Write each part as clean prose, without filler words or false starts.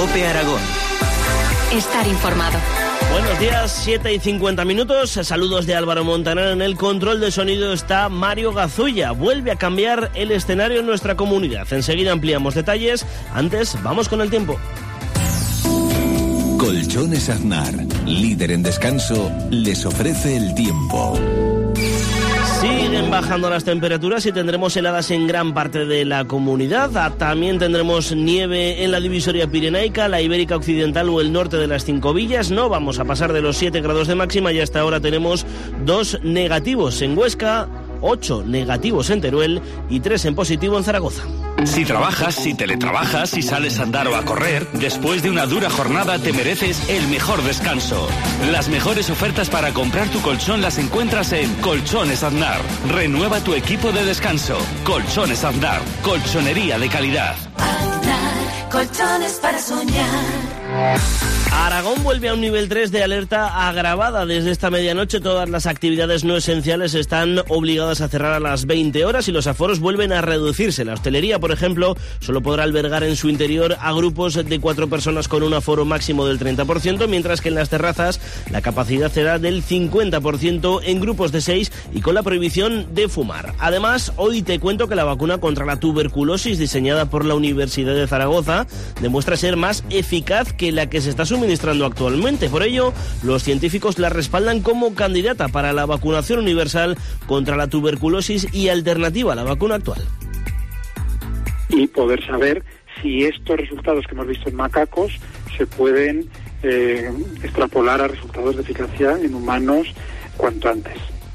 COPE Aragón. Estar informado. Buenos días, 7:50. Saludos de Álvaro Montaner. En el control de sonido está Mario Gazulla. Vuelve a cambiar el escenario en nuestra comunidad. Enseguida ampliamos detalles. Antes, vamos con el tiempo. Colchones Aznar, líder en descanso, les ofrece el tiempo. Siguen bajando las temperaturas y tendremos heladas en gran parte de la comunidad. También tendremos nieve en la divisoria pirenaica, la ibérica occidental o el norte de las Cinco Villas. No vamos a pasar de los 7 grados de máxima y hasta ahora tenemos 2 negativos en Huesca, 8 negativos en Teruel y 3 en positivo en Zaragoza. Si trabajas, si teletrabajas, si sales a andar o a correr, después de una dura jornada te mereces el mejor descanso. Las mejores ofertas para comprar tu colchón las encuentras en Colchones Aznar. Renueva tu equipo de descanso. Colchones Aznar, colchonería de calidad. Aznar, colchones para soñar. Aragón vuelve a un nivel 3 de alerta agravada. Desde esta medianoche todas las actividades no esenciales están obligadas a cerrar a las 20 horas y los aforos vuelven a reducirse. La hostelería, por ejemplo, solo podrá albergar en su interior a grupos de 4 personas con un aforo máximo del 30%, mientras que en las terrazas la capacidad será del 50% en grupos de 6 y con la prohibición de fumar. Además, hoy te cuento que la vacuna contra la tuberculosis diseñada por la Universidad de Zaragoza demuestra ser más eficaz que la que se está suministrando actualmente. Por ello, los científicos la respaldan como candidata para la vacunación universal contra la tuberculosis y alternativa a la vacuna actual. Y poder saber si estos resultados que hemos visto en macacos se pueden extrapolar a resultados de eficacia en humanos cuanto antes.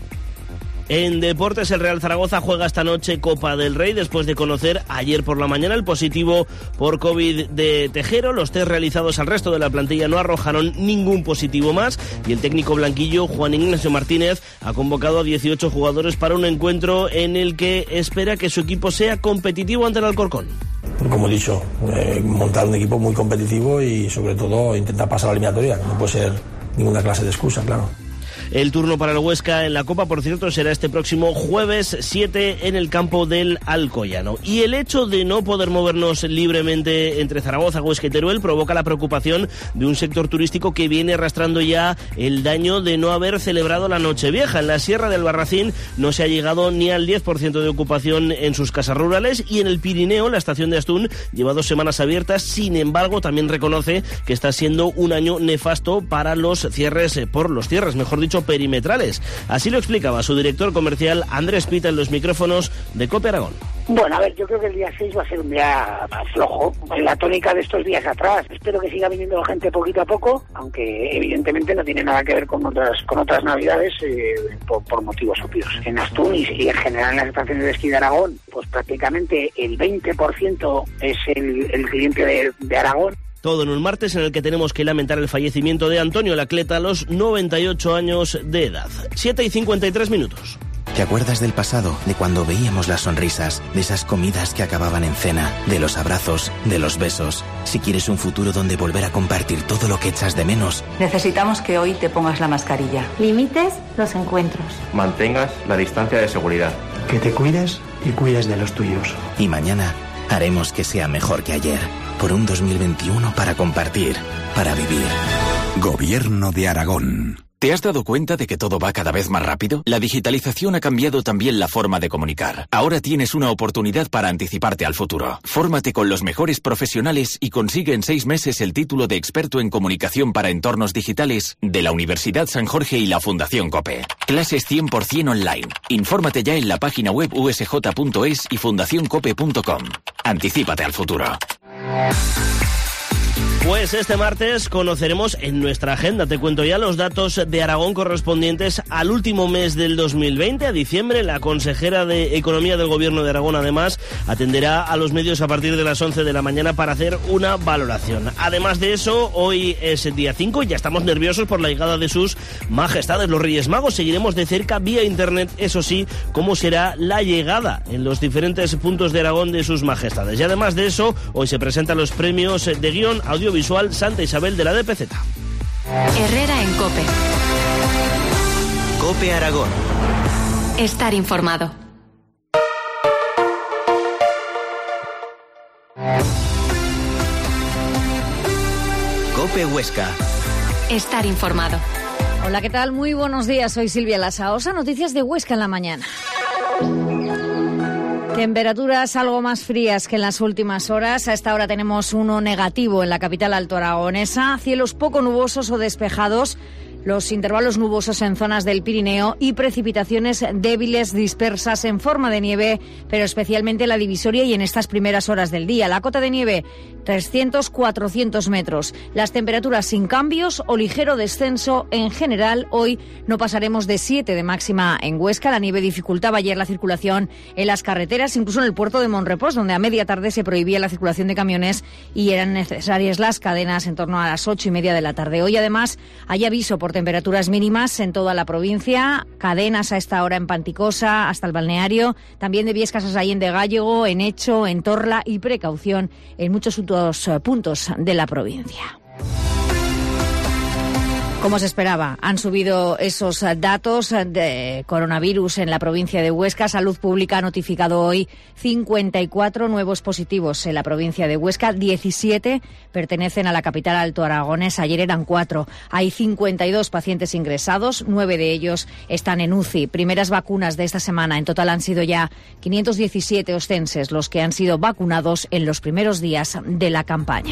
En deportes, el Real Zaragoza juega esta noche Copa del Rey después de conocer ayer por la mañana el positivo por COVID de Tejero. Los test realizados al resto de la plantilla no arrojaron ningún positivo más y el técnico blanquillo Juan Ignacio Martínez ha convocado a 18 jugadores para un encuentro en el que espera que su equipo sea competitivo ante el Alcorcón. Como he dicho, montar un equipo muy competitivo y sobre todo intentar pasar la eliminatoria. No puede ser ninguna clase de excusa, claro. El turno para el Huesca en la Copa, por cierto, será este próximo jueves 7 en el campo del Alcoyano. Y el hecho de no poder movernos libremente entre Zaragoza, Huesca y Teruel provoca la preocupación de un sector turístico que viene arrastrando ya el daño de no haber celebrado la Nochevieja. En la Sierra del Barracín no se ha llegado ni al 10% de ocupación en sus casas rurales y en el Pirineo la estación de Astún lleva 2 semanas abiertas. Sin embargo, también reconoce que está siendo un año nefasto para los cierres, mejor dicho, perimetrales. Así lo explicaba su director comercial Andrés Pita en los micrófonos de COPE Aragón. Bueno, a ver, yo creo que el día 6 va a ser un día más flojo, en la tónica de estos días atrás. Espero que siga viniendo la gente poquito a poco, aunque evidentemente no tiene nada que ver con otras navidades por motivos obvios. En Astún y en general en las estaciones de esquí de Aragón, pues prácticamente el 20% es el cliente de Aragón. Todo en un martes en el que tenemos que lamentar el fallecimiento de Antonio Lacleta a los 98 años de edad. 7:53. ¿Te acuerdas del pasado? De cuando veíamos las sonrisas, de esas comidas que acababan en cena, de los abrazos, de los besos. Si quieres un futuro donde volver a compartir todo lo que echas de menos, necesitamos que hoy te pongas la mascarilla. Limites los encuentros. Mantengas la distancia de seguridad. Que te cuides y cuides de los tuyos. Y mañana haremos que sea mejor que ayer. Por un 2021 para compartir, para vivir. Gobierno de Aragón. ¿Te has dado cuenta de que todo va cada vez más rápido? La digitalización ha cambiado también la forma de comunicar. Ahora tienes una oportunidad para anticiparte al futuro. Fórmate con los mejores profesionales y consigue en 6 meses el título de experto en comunicación para entornos digitales de la Universidad San Jorge y la Fundación COPE. Clases 100% online. Infórmate ya en la página web usj.es y fundacioncope.com. Anticípate al futuro. Pues este martes conoceremos en nuestra agenda, te cuento ya, los datos de Aragón correspondientes al último mes del 2020, a diciembre. La consejera de Economía del Gobierno de Aragón, además, atenderá a los medios a partir de las 11 de la mañana para hacer una valoración. Además de eso, hoy es el día 5 y ya estamos nerviosos por la llegada de sus majestades, los Reyes Magos. Seguiremos de cerca vía internet, eso sí, cómo será la llegada en los diferentes puntos de Aragón de sus majestades. Y además de eso, hoy se presentan los premios de guión audiovisual Santa Isabel de la DPZ. Herrera en COPE. COPE Aragón. Estar informado. COPE Huesca. Estar informado. Hola, ¿qué tal? Muy buenos días, soy Silvia Lasaosa. Noticias de Huesca en la mañana. Temperaturas algo más frías que en las últimas horas. A esta hora tenemos 1 negativo en la capital altoaragonesa. Cielos poco nubosos o despejados. Los intervalos nubosos en zonas del Pirineo y precipitaciones débiles dispersas en forma de nieve, pero especialmente en la divisoria y en estas primeras horas del día. La cota de nieve, 300-400 metros. Las temperaturas sin cambios o ligero descenso en general. Hoy no pasaremos de 7 de máxima en Huesca. La nieve dificultaba ayer la circulación en las carreteras, incluso en el puerto de Monrepós, donde a media tarde se prohibía la circulación de camiones y eran necesarias las cadenas en torno a las 8:30 de la tarde. Hoy, además, hay aviso por temperaturas mínimas en toda la provincia, cadenas a esta hora en Panticosa hasta el balneario, también de Biescas a Sallén de Gállego, en Echo, en Torla y precaución en muchos otros puntos de la provincia. Como se esperaba, han subido esos datos de coronavirus en la provincia de Huesca. Salud Pública ha notificado hoy 54 nuevos positivos en la provincia de Huesca. 17 pertenecen a la capital altoaragonesa. Ayer eran 4. Hay 52 pacientes ingresados, 9 de ellos están en UCI. Primeras vacunas de esta semana. En total han sido ya 517 ostenses los que han sido vacunados en los primeros días de la campaña.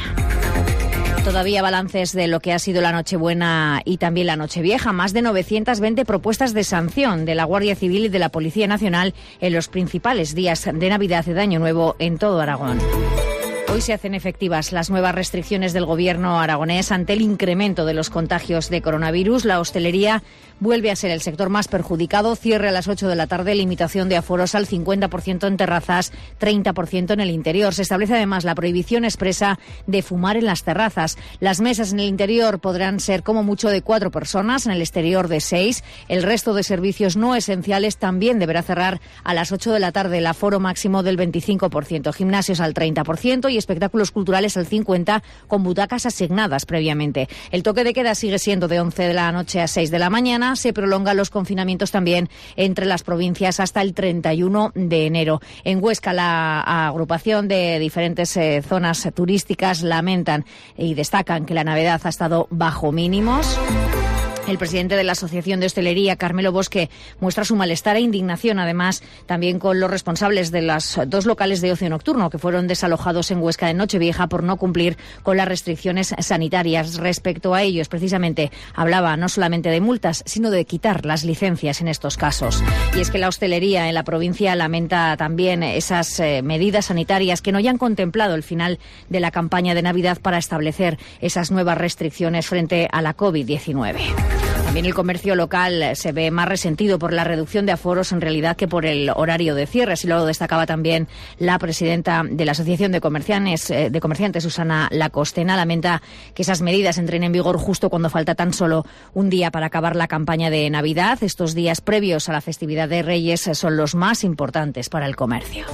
Todavía balances de lo que ha sido la Nochebuena y también la Nochevieja. Más de 920 propuestas de sanción de la Guardia Civil y de la Policía Nacional en los principales días de Navidad y de Año Nuevo en todo Aragón. Hoy se hacen efectivas las nuevas restricciones del gobierno aragonés ante el incremento de los contagios de coronavirus. La hostelería vuelve a ser el sector más perjudicado. Cierre a las 8 de la tarde, limitación de aforos al 50% en terrazas, 30% en el interior. Se establece además la prohibición expresa de fumar en las terrazas. Las mesas en el interior podrán ser como mucho de 4 personas, en el exterior de 6. El resto de servicios no esenciales también deberá cerrar a las 8 de la tarde. El aforo máximo del 25%. Gimnasios al 30% y espectáculos culturales al 50%, con butacas asignadas previamente. El toque de queda sigue siendo de 11 de la noche a 6 de la mañana. Se prolongan los confinamientos también entre las provincias hasta el 31 de enero. En Huesca, la agrupación de diferentes zonas turísticas lamentan y destacan que la Navidad ha estado bajo mínimos. El presidente de la Asociación de Hostelería, Carmelo Bosque, muestra su malestar e indignación, además, también con los responsables de los 2 locales de ocio nocturno que fueron desalojados en Huesca de Nochevieja por no cumplir con las restricciones sanitarias. Respecto a ellos, precisamente, hablaba no solamente de multas, sino de quitar las licencias en estos casos. Y es que la hostelería en la provincia lamenta también esas medidas sanitarias que no hayan contemplado el final de la campaña de Navidad para establecer esas nuevas restricciones frente a la COVID-19. También el comercio local se ve más resentido por la reducción de aforos en realidad que por el horario de cierre. Así lo destacaba también la presidenta de la Asociación de Comerciantes, Susana Lacostena. Lamenta que esas medidas entren en vigor justo cuando falta tan solo un día para acabar la campaña de Navidad. Estos días previos a la festividad de Reyes son los más importantes para el comercio.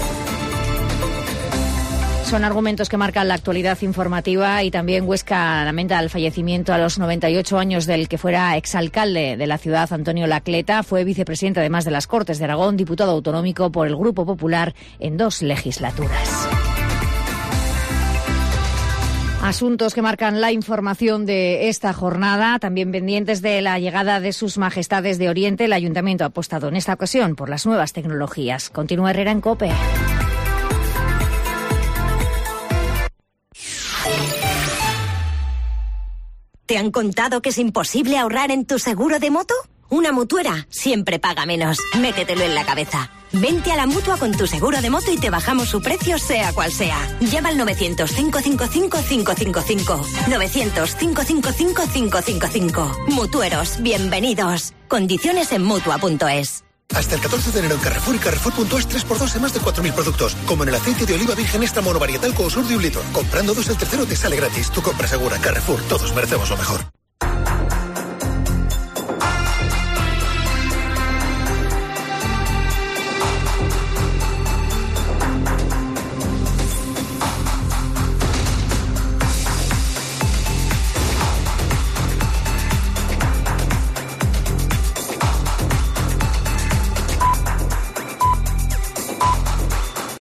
Son argumentos que marcan la actualidad informativa y también Huesca lamenta el fallecimiento a los 98 años del que fuera exalcalde de la ciudad, Antonio Lacleta. Fue vicepresidente además de las Cortes de Aragón, diputado autonómico por el Grupo Popular en 2 legislaturas. Asuntos que marcan la información de esta jornada, también pendientes de la llegada de sus majestades de Oriente. El Ayuntamiento ha apostado en esta ocasión por las nuevas tecnologías. Continúa Herrera en COPE. ¿Te han contado que es imposible ahorrar en tu seguro de moto? Una mutuera siempre paga menos. Métetelo en la cabeza. Vente a la Mutua con tu seguro de moto y te bajamos su precio sea cual sea. Llama al 900-555-555. 900-555-555. Mutueros, bienvenidos. Condiciones en Mutua.es. Hasta el 14 de enero en Carrefour y Carrefour.es 3x2 en más de 4.000 productos, como en el aceite de oliva virgen extra monovarietal Consur de 1 litro. Comprando 2 el tercero te sale gratis. Tu compra segura. Carrefour, todos merecemos lo mejor.